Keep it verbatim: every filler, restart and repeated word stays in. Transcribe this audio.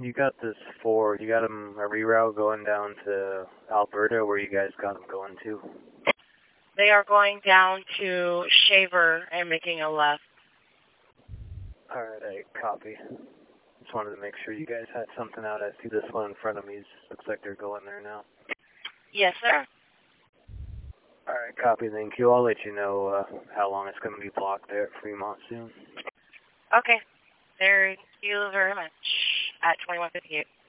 You got this for, you got them a reroute going down to Alberta, where you guys got them going to? They are going down to Shaver and making a left. Alright, I copy. Just wanted to make sure you guys had something out. I see this one in front of me. Looks like they're going there now. Yes, sir. Alright, copy, thank you. I'll let you know uh, how long it's going to be blocked there at Fremont soon. Okay. Thank you very much. At twenty-one fifty-eight.